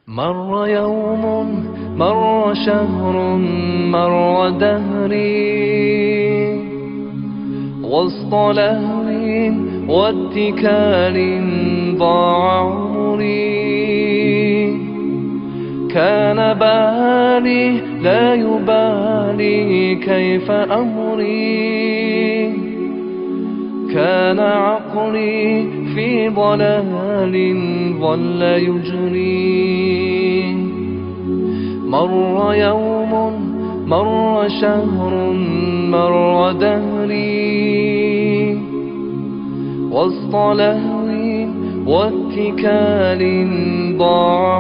مر يوم، مر شهر، مر دهري وسط لهو واتكال ضاع عمري. كان بالي لا يبالي كيف أمري، كان عقلي في ضلال ظل يجري. مر يوم، مر شهر، مر دهري وسط لهو واتكال ضاع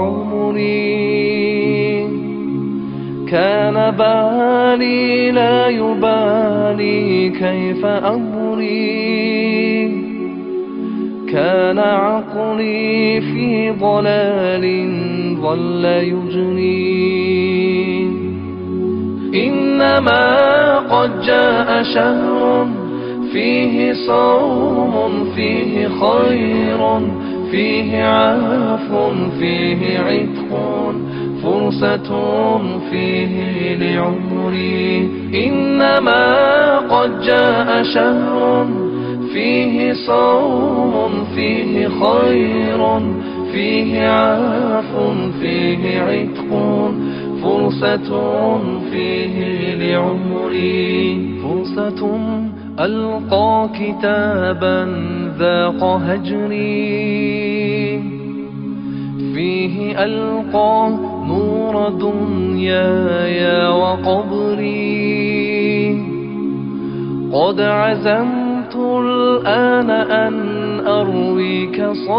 عمري. كان بالي لا يبالي كيف أمري، كان عقلي في ضلال ظل يجري. إنما قد جاء شهر فيه صوم، فيه خير، فيه عفو، فيه عتق، فرصة فيه لعمري. إنما قد جاء شهر فيه صوم، فيه خير، فيه عفو، فيه عتق، فرصة فيه لعمري. فرصة ألقى كتابا ذاق هجري، فيه ألقى نور دنياي وقبري. قد عزمت الآن أن أرويك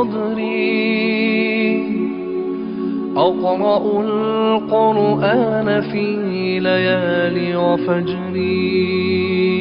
صدري، أقرأ القرآن في ليالي وفجري.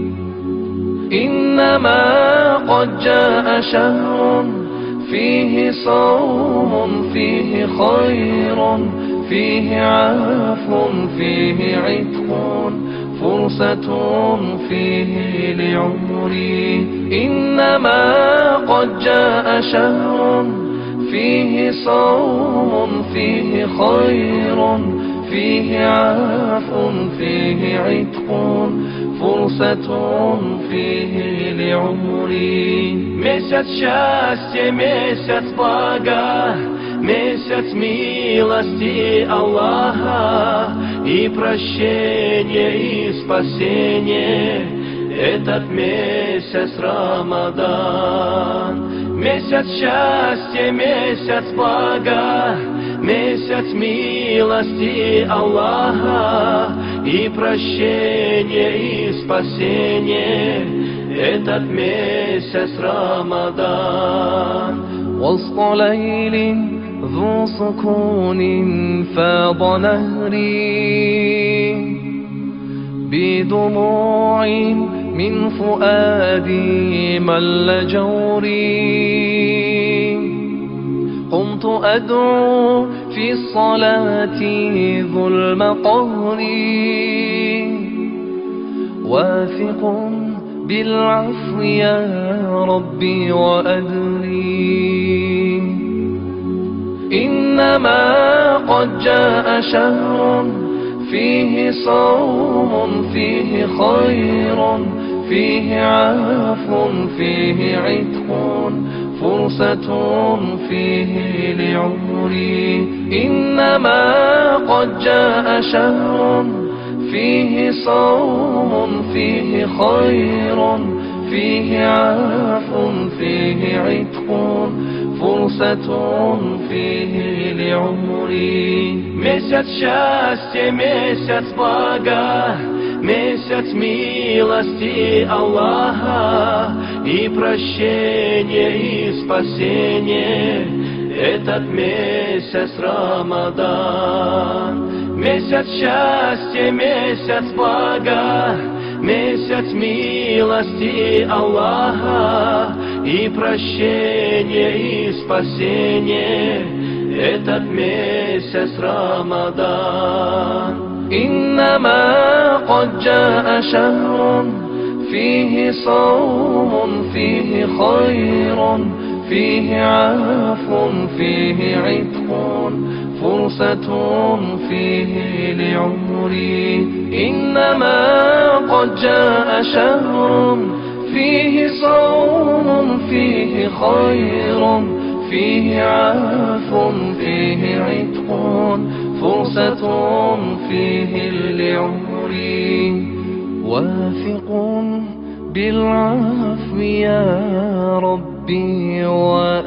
إنما قد جاء شهر فيه صوم، فيه خير، فيه عفو، فيه عتق، فرصة فيه لعمري. إنما قد جاء شهر فيه صوم، فيه خير، فيه عفو، فيه عتق، فرصة فيه لعمري. Месяц счастья, месяц блага, месяц милости Аллаха и прощения и спасения. Этот месяц Рамадан. Месяц счастья, месяц блага, месяц милости Аллаха и прощения и спасения. Этот месяц Рамадан. وسط ليل ذو سكون فاض نهري، بدموع من فؤادي مل جوري. قمت أدعو في الصلاة ظلم قهري، واثق بالعفو يا ربي وأدري. إنما قد جاء شهر فيه صوم، فيه خير، فيه عفو، فيه عتق، فرصة فيه لعمري. إنما قد جاء شهر فيه صوم، فيه خير، فيه عفو، فيه عتق، فرصة فيه لعمري. Месяц счастья, месяц блага, месяц милости Аллаха и прощения и спасения. Этот месяц Рамадан. Месяц счастья, месяц блага, месяц милости Аллаха и прощения и спасения. Этот месяц Рамадан. إنما قد جاء شهر فيه صوم، فيه خير، فيه عفو، فيه عتق، فرصة فيه لعمري. إنما قد جاء شهر فيه صوم فيه خير فيه عفو فيه عتق فرصة فيه لعمري. واثق بالعفو يا ربي